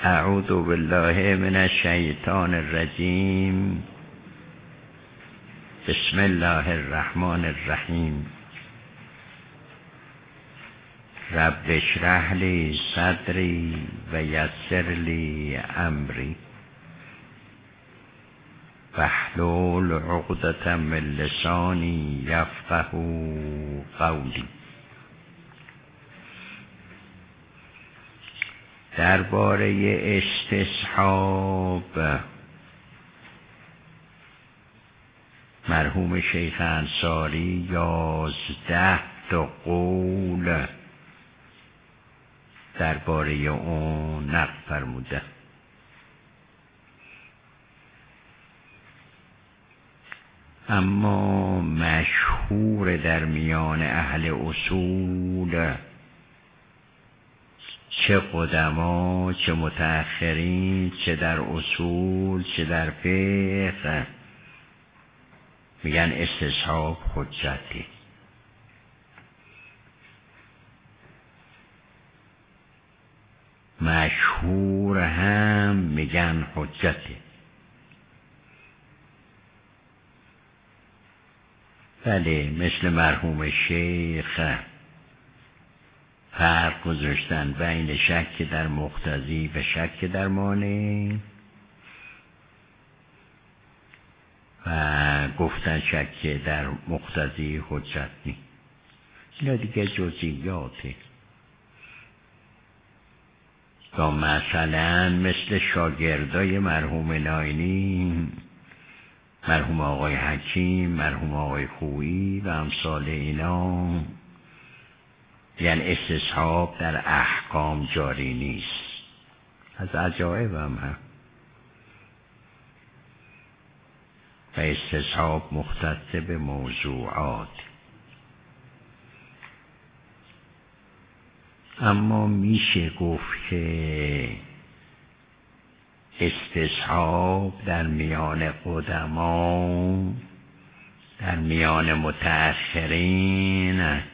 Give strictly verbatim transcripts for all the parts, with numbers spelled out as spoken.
اعوذ بالله من الشیطان الرجیم. بسم الله الرحمن الرحیم. رب اشرح لی صدری و یسر لی امری واحلل عقدة من لسانی یفقهوا قولی. درباره استصحاب مرحوم شیخ انصاری یازده تا قول درباره اون نقل فرموده. اما مشهور در میان اهل اصول، چه قدما چه متأخرین، چه در اصول چه در فقه، میگن استصحاب حجتی. مشهور هم میگن حجتی. بله، مثل مرحوم شیخ فرق گذاشتن بین شک در مقتضی و شک در مانع و گفتن شک در مقتضی حجت نیست. اینا دیگه جزئیاته. یا مثلا مثل شاگردای مرحوم ناینی، مرحوم آقای حکیم، مرحوم آقای خویی و امثال اینا، یعنی استصحاب در احکام جاری نیست. از عجایب هم هم و استصحاب مختص به موضوعات. اما میشه گفت که استصحاب در میان قدما، در میان متأخرین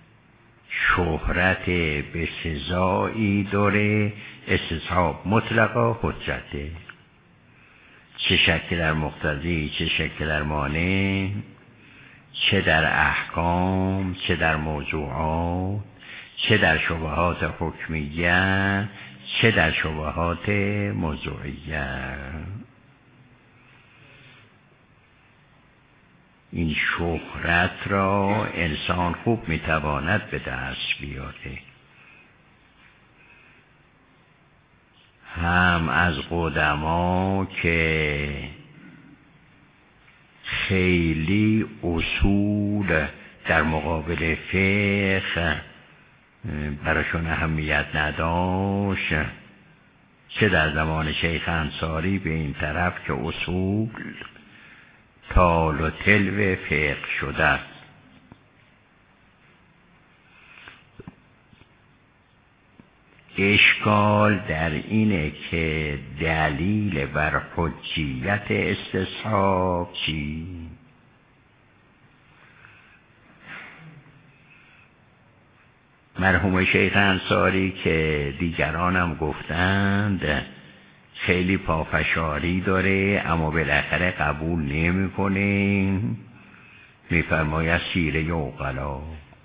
شهرت به سزایی داره. استصحاب مطلقا حجته، چه شک در مقتضی چه شک در مانع، چه در احکام چه در موضوعات، چه در شبهات حکمیه چه در شبهات موضوعیه. این شهرت را انسان خوب میتواند به دست بیاره، هم از قدما که خیلی اصول در مقابل فقه براشون اهمیت نداشت، چه در زمان شیخ انصاری به این طرف که اصول تال و تلو فقه شده است. اشکال در اینه که دلیل بر حجیت استصحاب چی؟ مرحوم شیخ انصاری که دیگران هم گفتند خیلی پافشاری داره، اما بالاخره قبول نمی کنه. میفرماید سیره عقلا.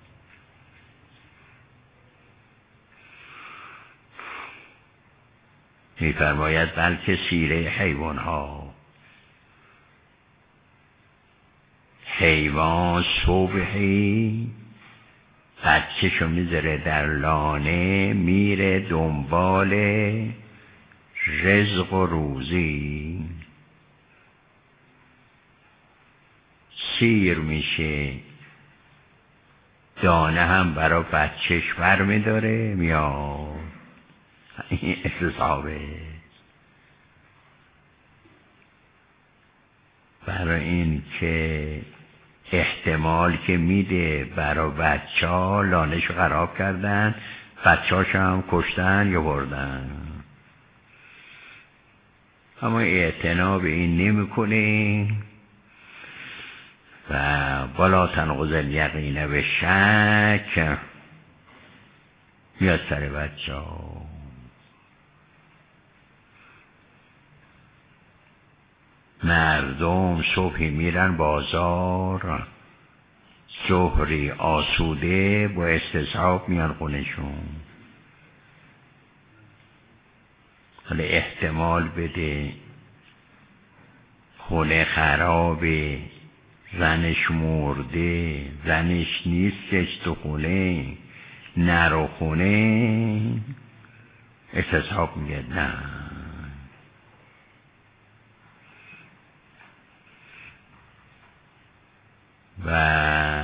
میفرماید بلکه سیره حیوان ها. حیوان صبحی بچه‌شو میذاره در لانه، میره دنبال رزق و روزی، سیر میشه، دانه هم برای بچهش بر میداره میاد. این استصحابه. برای این که احتمال که میده برای بچه ها لانهشو خراب کردن، بچه هاش هم کشتن یا بردن، اما اعتنا به این نمی کنه و بالا تنقض الیقین به شک میاد سر بچه ها. مردم صبحی میرن بازار، ظهری آسوده با استصحاب میان خونشون. حالا احتمال بده خونه خرابه، زنش مرده، زنش نیستش تو خونه، نرو خونه، استصحاب میگه نه. و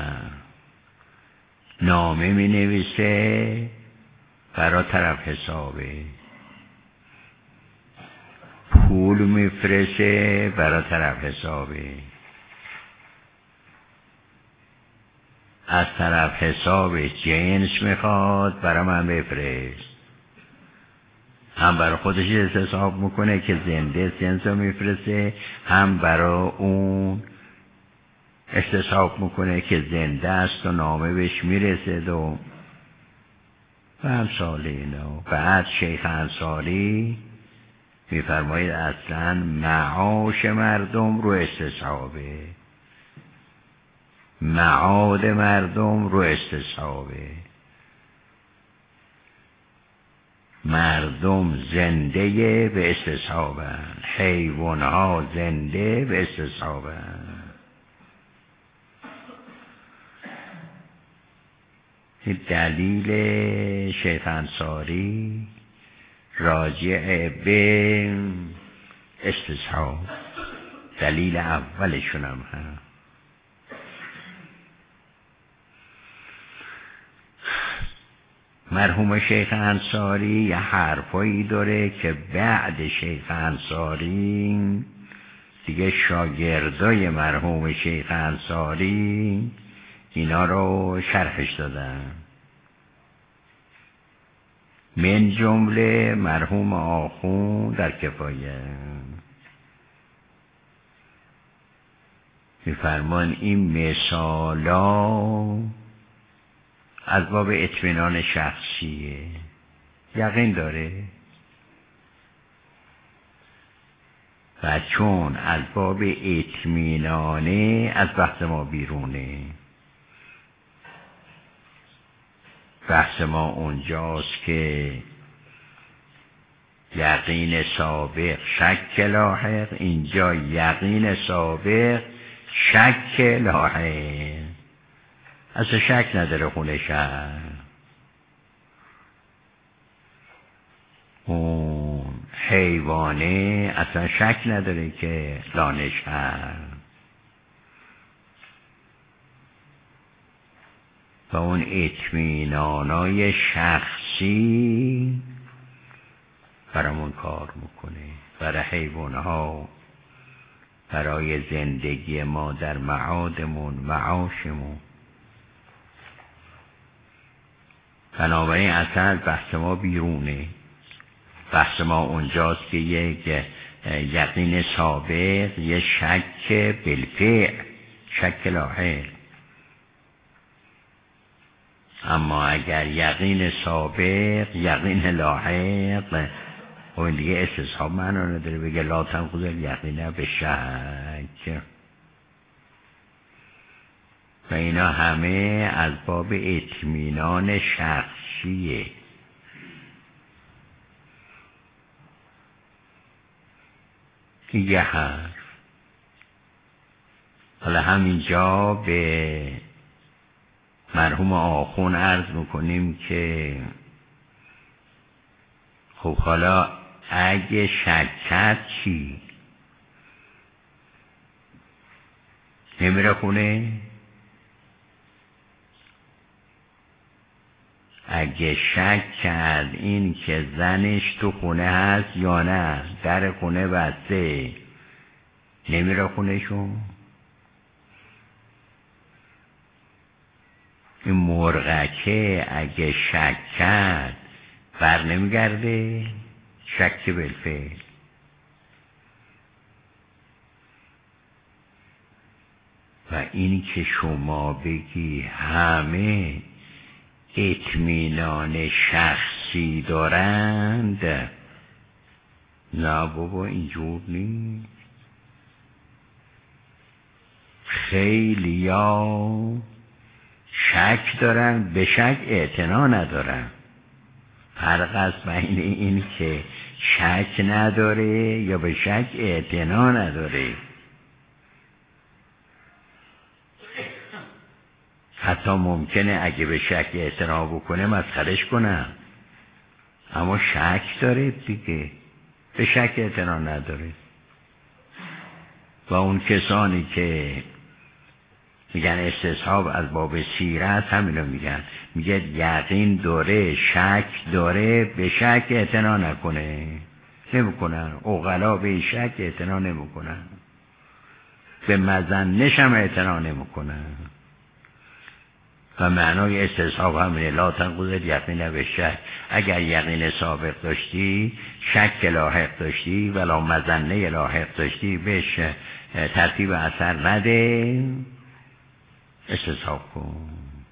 نامه می نویسه برای طرف حسابه، پول می فرسته برای طرف حسابه، از طرف حسابش جنس میخواد برای من بفرست. هم برای خودش حساب میکنه که زنده جنس رو میفرسته، هم برای اون استصحاب میکنه که زنده است و نامه بهش میرسد و و همسال اینا. بعد شیخ انصاری میفرماید اصلا معاش مردم رو استصحابه، معاد مردم رو استصحابه. مردم زنده به استصحابن، حیوانها زنده به استصحابن. دلیل شیخ انصاری راجع به استصحاب، دلیل اولشون هم هست. مرحوم شیخ انصاری یه حرفایی داره که بعد شیخ انصاری دیگه شاگردای مرحوم شیخ انصاری اینا رو شرحش دادن. من جمله مرحوم آخون در کفایه میفرمان این مثالا از باب اطمینان شخصیه، یقین داره و چون از باب اطمینانه از بحث ما بیرونه. بحث ما اونجاست که یقین سابق شک لاحق، اینجا یقین سابق شک لاحق. اصلا شک نداره خونه شهر، اون حیوانه اصلا شک نداره که دانش هست و اون اطمینانای شخصی برامون کار میکنه. برای حیوانها، برای زندگی ما در معادمون، معاشمون. بنابراین اصلا بحث ما بیرونه. بحث ما اونجاست که یک یقین سابق، یک شک بالفعل، شک لاحق. اما اگر یقین سابق، یقین لاحق، اون دیگه استصحاب معنا نداره. بگه لا تنقض الیقین بشک. و اینا همه از باب اطمینان شخصیه. یه حرف. حالا همینجا به مرحوم آخون عرض میکنیم که خب حالا اگه شک کرد چی؟ نمیره خونه؟ اگه شک کرد این که زنش تو خونه هست یا نه، در خونه بسته، نمیره خونهشون؟ این مرغکه اگه شک کرد بر نمیگرده؟ شک بالفعل. و این که شما بگی همه اطمینان شخصی دارند، نه بابا اینجور نیست. خیلی ها شک دارن، به شک اعتنا ندارن. فرق است بین این که شک نداره یا به شک اعتنا نداره. حتی ممکنه اگه به شک اعتنا بکنه مسخرش کنم، اما شک داره دیگه، به شک اعتنا نداره. و اون کسانی که میگن استصحاب از باب سیرت همینو میگن، میگه یقین داره، شک داره، به شک اعتنا نکنه، نمیکنن. عقلا به شک اعتنا نمیکنن، به مظنش هم اعتنا نمیکنن. و معنای استصحاب همینه، لا تنقض یقین به شک. اگر یقین سابق داشتی، شک لاحق داشتی، ولا مظنه لاحق داشتی، بهش ترتیب اثر نده، استصحاب کن.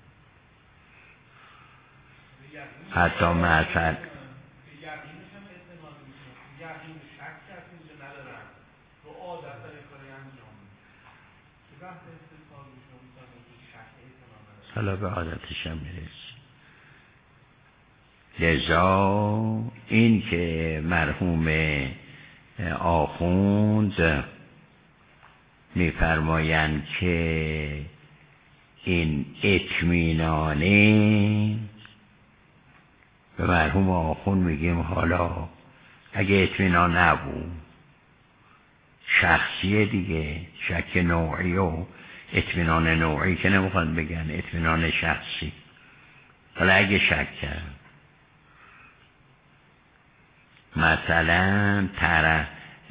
حتی مثلا حالا به عادتش هم میرسی. لذا این که مرحوم آخوند میفرمایند که این اطمینانه، به مرحوم آخوند میگیم حالا اگه اطمینان نبود، شخصیه دیگه، شک نوعی و اطمینان نوعی که نمیخواد بگن، اطمینان شخصی. حالا اگه شک کرد مثلا طرف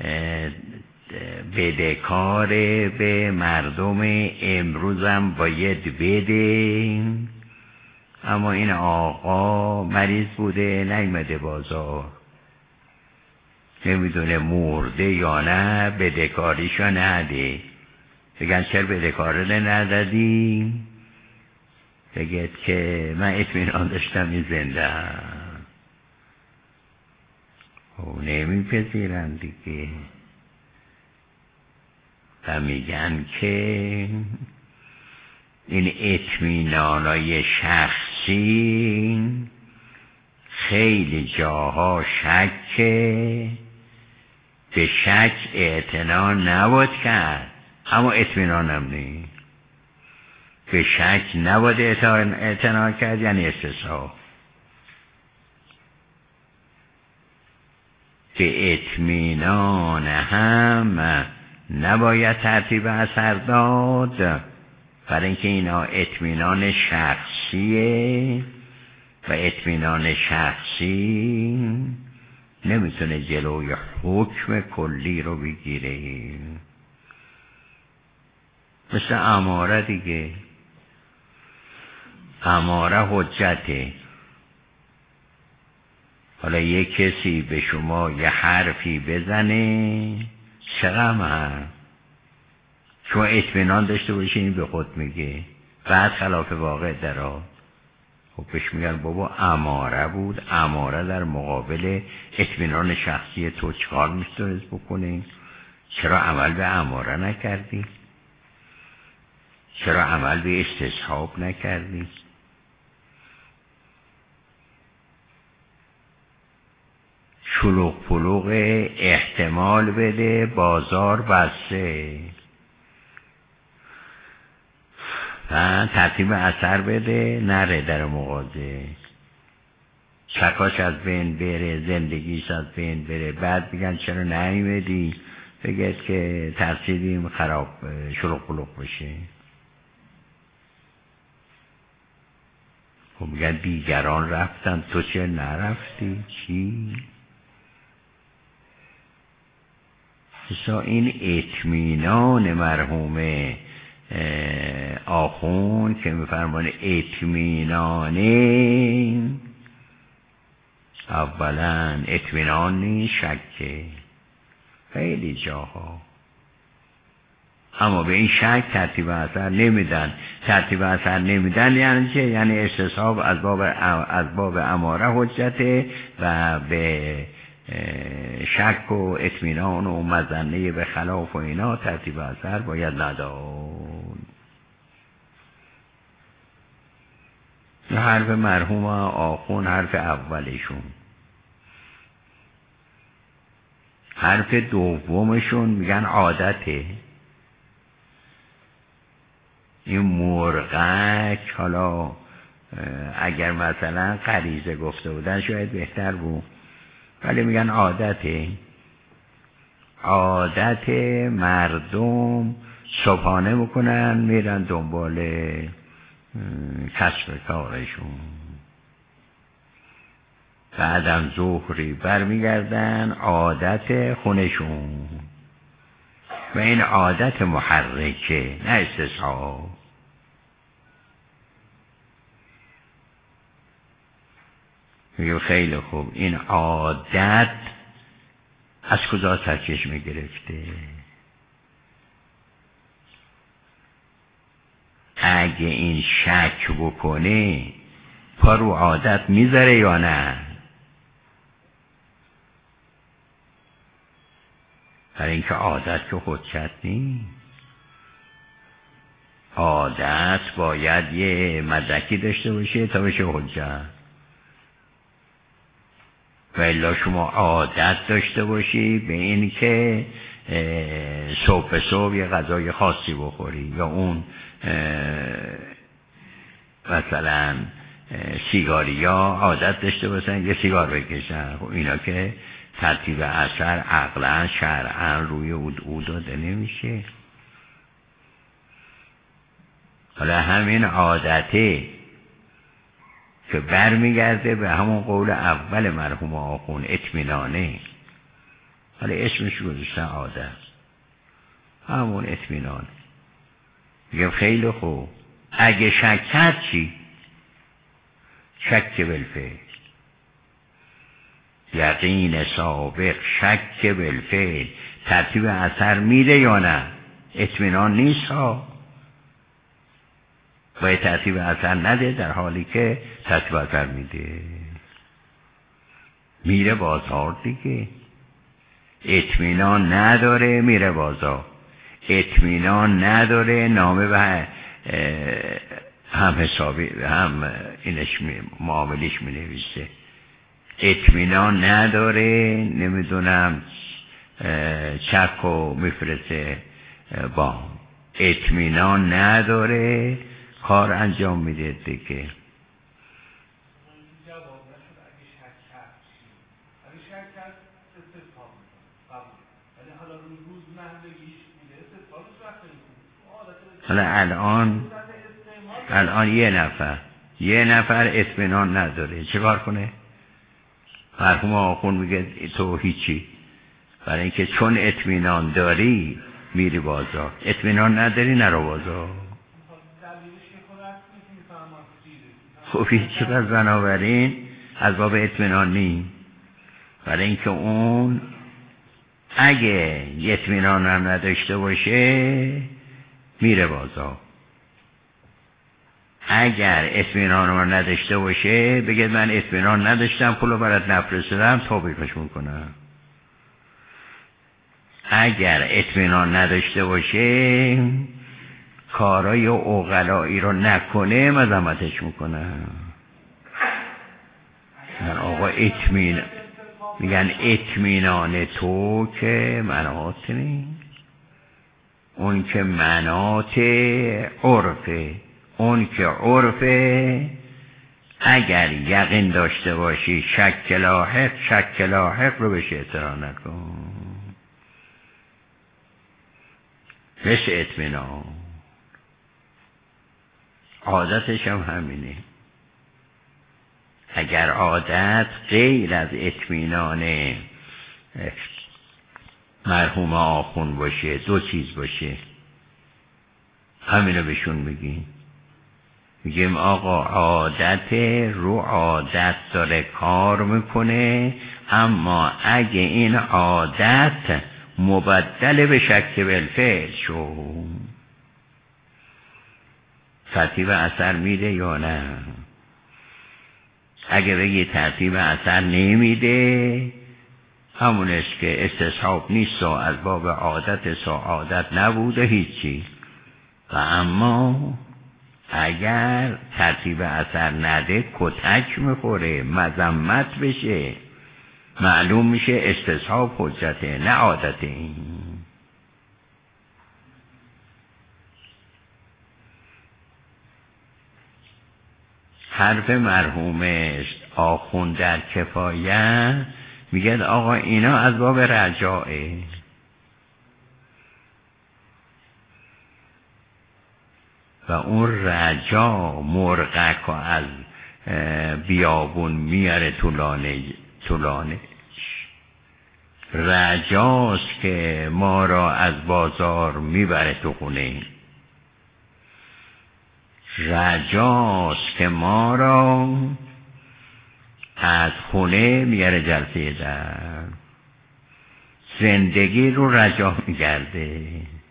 بدهکار به مردم امروزم باید بده، اما این آقا مریض بوده نیامده بازار، نمیدونه مرده یا نه، بدهکاریشو نده. بگن چرا بدهکاره ندادی؟ بگید که من اطمینان داشتم این زنده او نمیپذیرن دیگه. و میگن که این اطمینانای شخصی خیلی جاها شکه، به شک اعتنا نباید کرد، اما اطمینانم نیست. به شک نباید اعتنا کرد، یعنی استصحاب. به اطمینان هم نباید ترتیب اثر داد، برای اینکه اینا اطمینان شخصیه و اطمینان شخصی نمیتونه جلوی حکم کلی رو بگیره. مثل اماره دیگه، اماره حجته. حالا یک کسی به شما یه حرفی بزنه، چقدر هست شما اطمینان داشته باشین به خود میگه، بعد خلاف واقع درآ، خب بهش میگن بابا اماره بود. اماره در مقابل اطمینان شخصی تو چکار میتونست بکنه؟ چرا عمل به اماره نکردی؟ چرا عمل به استصحاب نکردی؟ شلوغ پلوغ احتمال بده، بازار بسته، و ترتیب اثر بده، نره در مغازه، شکاش از بین بره، زندگیش از بین بره. بعد بگن چرا نیومدی؟ بگید که ترسیدیم خراب شلوغ پلوغ بشه. خب میگن دیگران رفتن تو چه نرفتی؟ چی؟ بسا این اطمینان مرحوم آخون که میفرمان اطمینانه، اولا اطمینان نیست، شکه خیلی جاها. اما به این شک ترتیب اثر نمیدن. ترتیب اثر نمیدن یعنی چه؟ یعنی استصحاب از باب از باب اماره حجته و به شک و اطمینان و مظنه به خلاف و اینا ترتیب اثر باید نداد. حرف مرحوم آخون حرف اولشون. حرف دومشون میگن عادته. این مرغک، حالا اگر مثلا غریزه گفته بودن شاید بهتر بود، ولی میگن عادته. عادت مردم صبحانه میکنن میرن دنبال کسب کارشون، بعدم ظهری برمیگردن عادت خونشون. و این عادت محرکه، نه استصحاب. میگه خیلی خوب، این عادت از کجا سرچشمه گرفته؟ اگه این شک بکنه پا رو عادت میذاره یا نه؟ برای اینکه عادت که حجت نیست. عادت باید یه مدرکی داشته باشه تا بشه حجت. و الا شما عادت داشته باشی به این که صبح به صبح یه غذای خاصی بخوری، یا اون مثلا سیگاری ها عادت داشته باشن یه سیگار بکشن. خب اینا که ترتیب اثر عقلا شرعا روی او داده نمیشه. حالا همین عادته که برمیگرده به همون قول اول مرحوم آخون، اطمینانه. حالا اسمش گذاشتن عادت، همون اطمینانه. میگم خیلی خوب، اگه شک کرد چی؟ شک بالفعل. یقین سابق شک بالفعل ترتیب اثر میده یا نه؟ اطمینان نیست ها، باید ترتیب اثر نده، در حالی که ترتیب اثر میده. میره بازار دیگه. اطمینان نداره میره بازار، اطمینان نداره نامه به هم حسابی هم اینش معاملیش می نویسه. اطمینان نداره نمیدونم چک و میفرسته بانک. اطمینان نداره کار انجام میده دیگه. حالا الان الان یه نفر یه نفر اطمینان نداره، چه کار کنه؟ مرحوم آخون میگه تو هیچی، برای اینکه چون اطمینان داری میری بازار، اطمینان نداری نرو بازار. خب هیچی. پس بنابراین از باب اطمینان نی، برای اینکه اون اگه اطمینان هم نداشته باشه میره بازار. اگر اطمینان هم نداشته باشه بگه من اطمینان نداشتم پولو برات نفرستادم توبیخش میکنم. اگر اطمینان نداشته باشه کارای عقلایی رو نکنه مذمتش میکنم. من آقا اطمینان میگن اطمینان تو که مناط نیست، اون که مناط عرفه، اون که عرفه اگر یقین داشته باشی شک لاحق، شک لاحق رو بهش اعتراض نکن. مثل اطمینان عادتش هم همینه. اگر عادت غیر از اطمینان مرحوم آخون باشه، دو چیز باشه، همینو بهشون میگیم. میگیم آقا عادت رو عادت داره کار میکنه، اما اگه این عادت مبدل به شک بالفعل شو ترتیب اثر میده یا نه؟ اگه بگی ترتیب اثر نمیده همون است که استصحاب نیست و از باب عادت سا عادت نبوده هیچی. و اما اگر ترتیب اثر نده کتک میخوره، مذمت بشه، معلوم میشه استصحاب حجته نه عادته. این حرف مرحوم آخوند در کفایت میگه آقا اینا از باب رجاعه. و اون رجا مرغک از بیابون میاره طولانه طولانه رجاست که ما را از بازار میبره تو خونه، رجاست که ما را از خونه میاره جلسه در. زندگی رو رجا میگرده.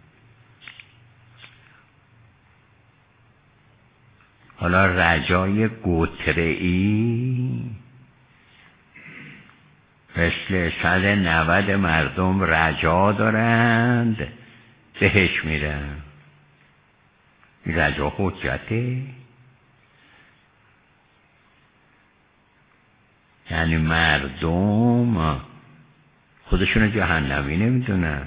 حالا رجای گتره‌ای مثل صد و نود مردم رجا دارند بهش میرن، رجا حجته. یعنی مردم خودشونو جهنمی نمیدونن.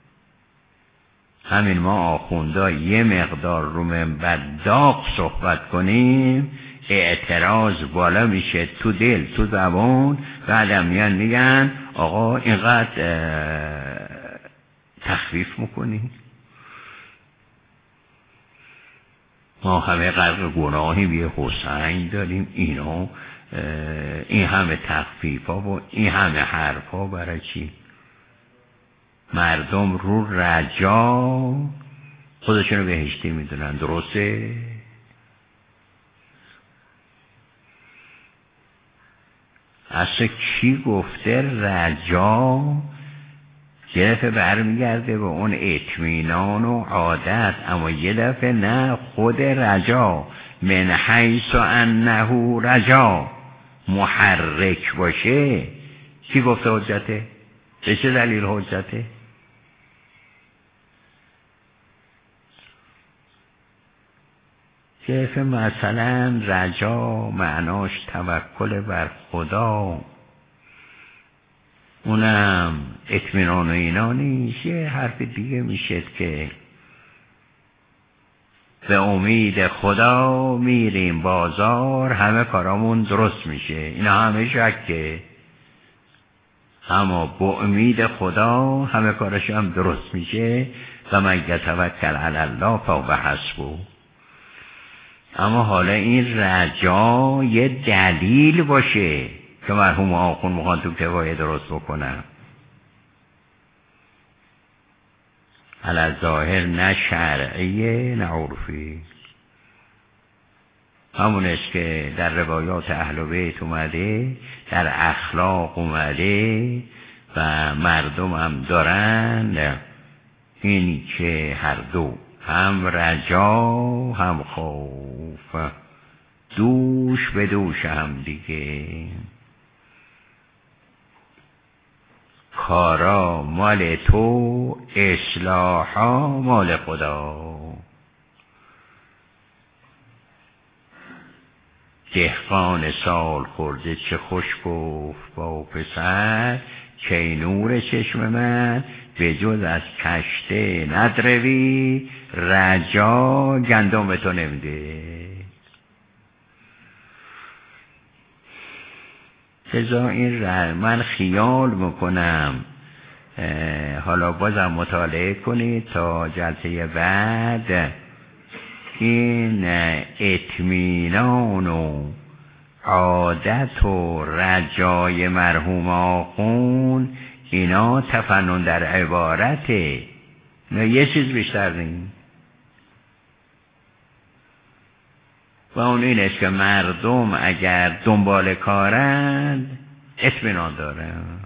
همین ما آخوندا یه مقدار رو منبر داغ صحبت کنیم اعتراض بالا میشه تو دل تو زبان، بعدم میان میگن آقا اینقدر تخفیف میکنی، ما همه غرق گناهیم یه حسین داریم، اینا این همه تخفیف ها و این همه حرف ها برای چی؟ مردم رو رجا خودشونو بهشتی میدونن، درسته؟ اصلا کی گفته رجا یه دفعه برمیگرده به اون اطمینان و عادت، اما یه دفعه نه، خود رجا من حیث انه رجا محرک باشه. کی گفته حجته؟ به چه دلیل حجته؟ کیف مثلا رجا معناش توکل بر خدا، اونم اطمینان و اینا نیست. یه حرف دیگه میشه که به امید خدا میریم بازار همه کارامون درست میشه. اینا همه شکه، اما با امید خدا همه کارش هم درست میشه. و من یتوکل علی الله فهو حسبه. اما حالا این رجا یه دلیل باشه که مرحوم آخوند میخوان تو کفایه درست بکنن، علی ظاهر نه شرعیه نه عرفی. همون است که در روایات اهل بیت اومده، در اخلاق اومده و مردم هم دارن، این که هر دو هم رجا هم خوف دوش به دوش هم دیگه. کارا مال تو، اصلاحا مال خدا. دهقان سال خورده چه خوش گفت با پسر، که نور چشم من به جز از کشته ندروی، رجا گندم به تو نمیده. لذا این رجا من خیال میکنم حالا بازم مطالعه کنید تا جلسه بعد این اطمینان و عادت و رجای مرحوم آخوند اینا تفنن در عبارته، نه یه چیز بیشتر نیست. و اون این است که مردم اگر دنبال کارند اطمینان دارن.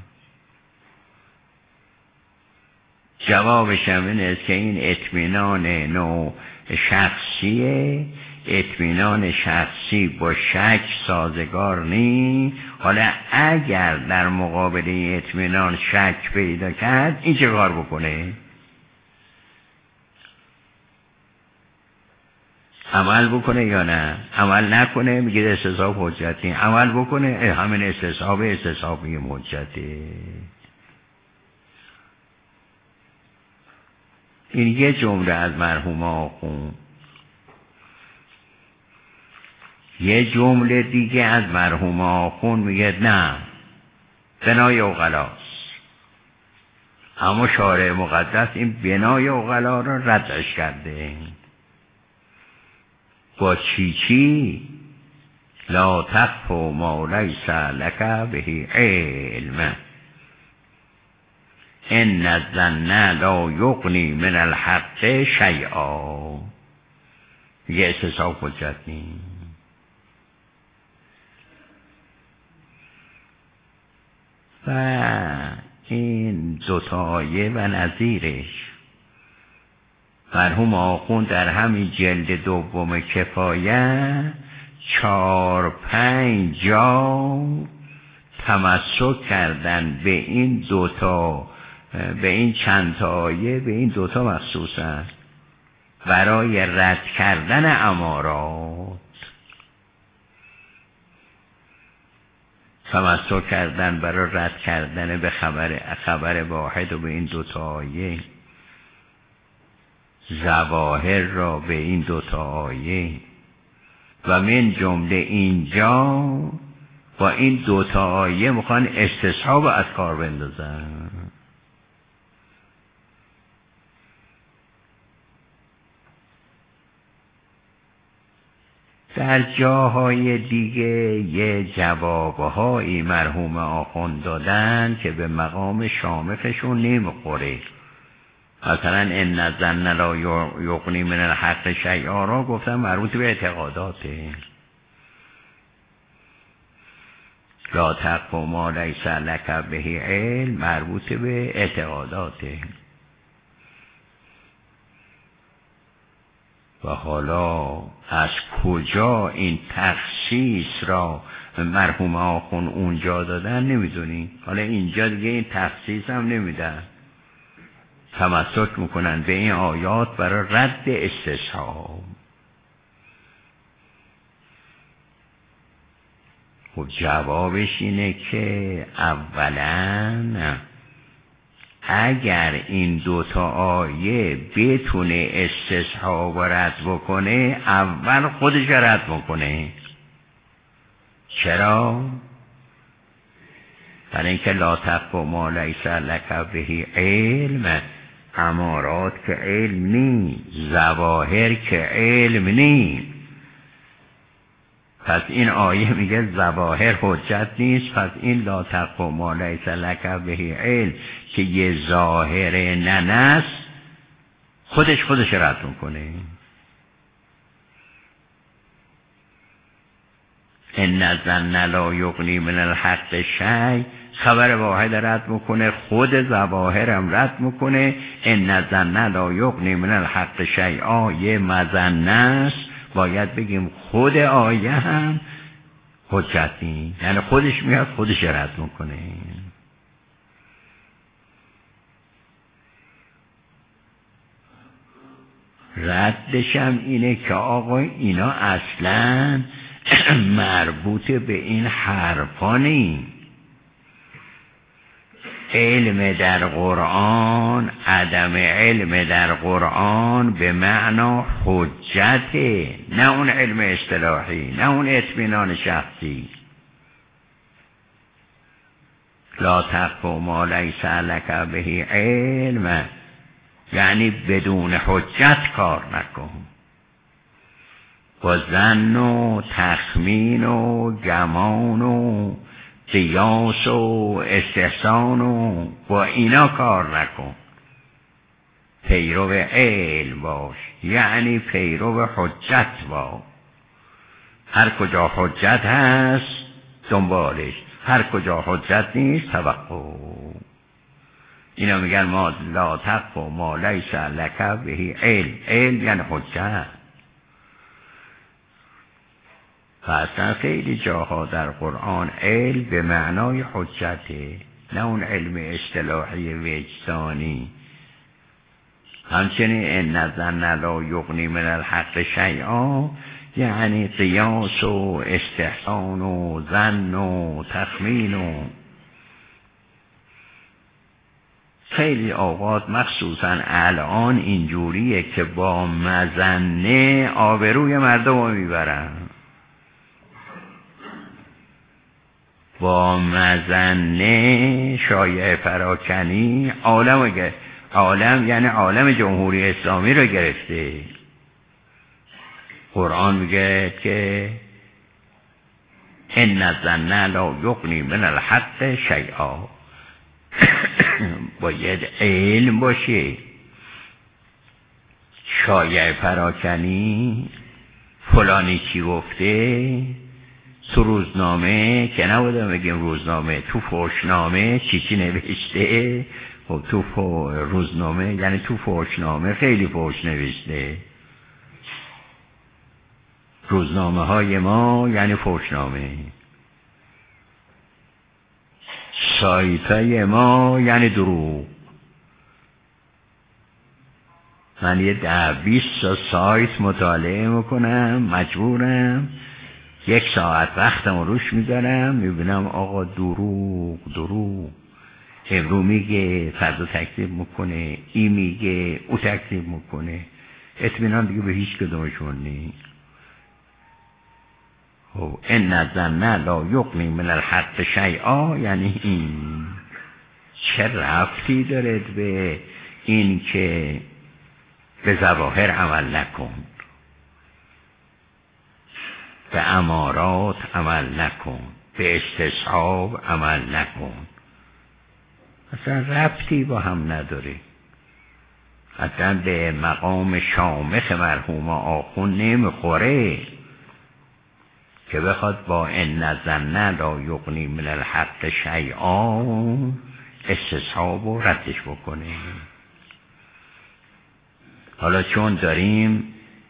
جوابش هم این است که این اطمینان نوع شخصیه، اطمینان شخصی با شک سازگار نیست. حالا اگر در مقابل اطمینان شک پیدا کرد این چه کار بکنه؟ عمل بکنه یا نه؟ عمل نکنه میگه استصحاب حجت نیست، عمل بکنه همین استصحاب استصحاب میگه حجته. این یه جمله از مرحوم آخوند. یه جمله دیگه از مرحوم آخوند میگه نه، بنای عقلاست. اما شارع مقدس این بنای عقلا رو ردش کرده. با چی چی؟ لا تقف ما لیس لک به علم ان الظن لا یغنی من الحق شیئا. یه استصحاب حجت نیست. و این دوتا آیه و نظیرش مرحوم آخوند در همین جلد دوم کفایه چار پنج جا تمسک کردن به این دوتا، به این چند تا آیه، به این دوتا مخصوص است برای رد کردن امارات. تمسک کردن برای رد کردن به خبر خبر واحد و به این دوتا آیه، ظواهر را به این دوتا آیه و من جمله اینجا با این دوتا آیه میخوان استصحاب از کار بندازن. در جاهای دیگه یه جوابهایی مرحوم آخوند دادن که به مقام شامخشون نمیخوره. مثلا ان الظن لا یغنی من الحق شیئا را گفتن مربوط به اعتقاداته. لا تقف ما لیس لک به علم مربوط به اعتقاداته. و حالا از کجا این تخصیص را مرحوم آخوند اونجا دادن نمیدونی. حالا اینجا دیگه این تخصیص هم نمیدن، تمسک میکنن به این آیات برای رد استصحاب. خب جوابش اینه که اولا اگر این دوتا آیه بتونه استصحاب رد بکنه، اول خودش رد بکنه. چرا؟ برای اینکه لا تقف ما لیس لک به علم، امارات که علم نی، ظواهر که علم نی. پس این آیه میگه ظواهر حجت نیست، پس این لا تقف ما لیس لک به علم که یه ظاهر ننست خودش خودش رد میکنه. ان الظن لا یغنی من الحق شیء خبر واحد رد میکنه، خود ظواهر هم رد میکنه. ان الظن لا یغنی من الحق شیئا یه مظنه است، باید بگیم خود آیه هم حجت نیست، یعنی خودش میاد خودش رد میکنه. ردش هم اینه که آقا اینا اصلا مربوط به این حرفا نیست. علم در قرآن، عدم علم در قرآن به معنا حجته، نه اون علم اصطلاحی، نه اون اطمینان شخصی. لا تقف ما لیس لک به علم یعنی بدون حجت کار نکن. با ظن و تخمین و گمان و قیاس و استحسان و با اینا کار نکن. پیرو علم باش، یعنی پیرو حجت باش. هر کجا حجت هست دنبالش، هر کجا حجت نیست توقف. اینا میگن ما لا تقف ما لیس لک به علم. علم یعنی حجت. و اصلا خیلی جاها در قرآن علم به معنای حجته، نه اون علم اصطلاحی وجدانی. همچنین ان الظن لا یغنی من الحق شیئا، یعنی قیاس و استحسان و ظن و تخمین و خیلی اوقات مخصوصا الان اینجوریه که با مظنه آبروی مردم رو میبرن، با مظنه شایعه پراکنی عالم عالم یعنی عالم جمهوری اسلامی رو گرفته. قرآن میگه که ان الظن لا یغنی من الحق شیئا، باید علم باشه. شایعه پراکنی فلانی چی گفته تو روزنامه، که نبودم بگیم روزنامه، تو فحشنامه چی چی نوشته. خب تو روزنامه یعنی تو فحشنامه خیلی فحش نوشته. روزنامه های ما یعنی فحشنامه، سایت های ما یعنی دروغ. من یه ده بیست تا سایت مطالعه میکنم، مجبورم یک ساعت وقتم روش میذارم، میبینم آقا دروغ دروغ. امرو میگه فردا تکذیب میکنه، این میگه او تکذیب میکنه. اطمینان دیگه به هیچ کدومشون نیست. خب ان الظن لا یغنی من الحق شیئا، یعنی این چه ربطی داره به این که به ظواهر عمل نکن، به امارات عمل نکن، به استصحاب عمل نکن. اصلا ربطی با هم نداره. اصلا به مقام شامخ مرحوم آخوند نمیخوره که بخواد با ان الظن لا یغنی من الحق شیئا استصحاب و ردش بکنه. حالا چون داریم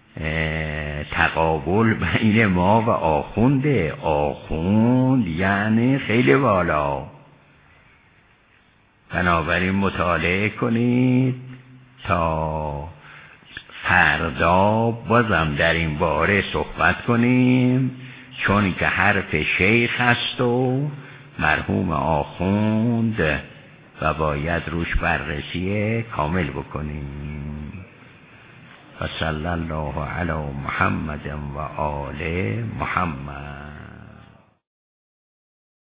تقابل بین ما و آخونده، آخوند یعنی خیلی بالا، بنابراین مطالعه کنید تا فردا بازم در این باره صحبت کنیم، چون که حرف شیخ هست و مرحوم آخوند و باید روش بررسی کامل بکنیم. و صلی الله علی محمد و آل محمد.